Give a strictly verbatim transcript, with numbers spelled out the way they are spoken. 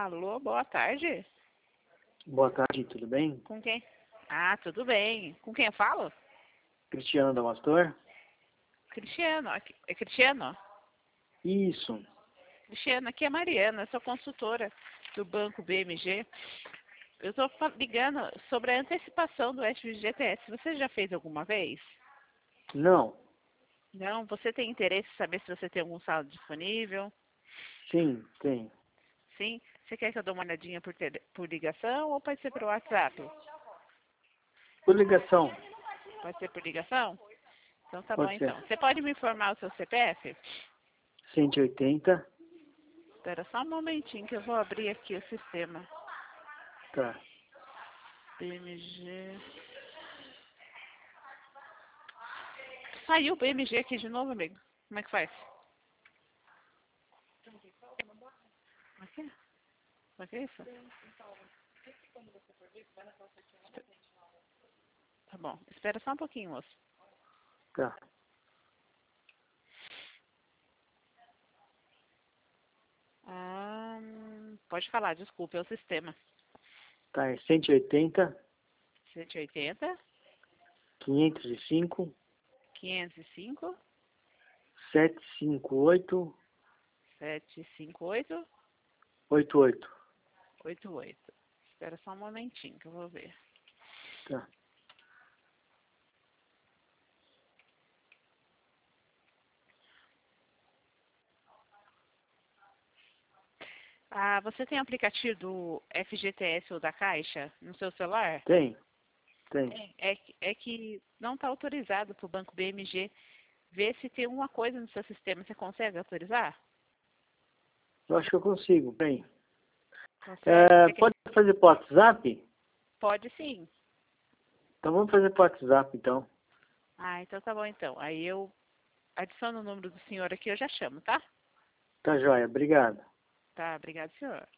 Alô, boa tarde. Boa tarde, tudo bem? Com quem? Ah, tudo bem. Com quem eu falo? Cristiano Damastor? Cristiano. Aqui- É Cristiano? Isso. Cristiano, aqui é Mariana, eu sou consultora do Banco B M G. Eu estou ligando sobre a antecipação do F G T S. Você já fez alguma vez? Não. Não? Você tem interesse em saber se você tem algum saldo disponível? Sim, tem. Sim? Você quer que eu dê uma olhadinha por, tele- por ligação ou pode ser por WhatsApp? Por ligação. Pode ser por ligação? Então tá bom Pode ser. então. Você pode me informar o seu C P F? cento e oitenta. Espera só um momentinho que eu vou abrir aqui o sistema. Tá. B M G. Saiu o B M G aqui de novo, amigo. Como é que faz? Aqui? Como é que é isso? Tá bom. Espera só um pouquinho, moço. Tá. Ah, pode falar, desculpa, é o sistema. Tá, é cento e oitenta, cento e oitenta, quinhentos e cinco, quinhentos e cinco, setecentos e cinquenta e oito, setecentos e cinquenta e oito, oitenta e oito. oitenta e oito. Espera só um momentinho que eu vou ver. Tá. Ah, você tem aplicativo do F G T S ou da Caixa no seu celular? Tem? Tem. É, é, que- é que não está autorizado para o Banco B M G ver se tem alguma coisa no seu sistema. Você consegue autorizar? Eu acho que eu consigo, bem. Consegue? É, Você quer- pode fazer por WhatsApp? Pode sim. Então vamos fazer por WhatsApp, então. Ah, então tá bom então. Aí eu adiciono o número do senhor aqui e eu já chamo, tá? Tá joia, obrigado. Tá, obrigado, senhor.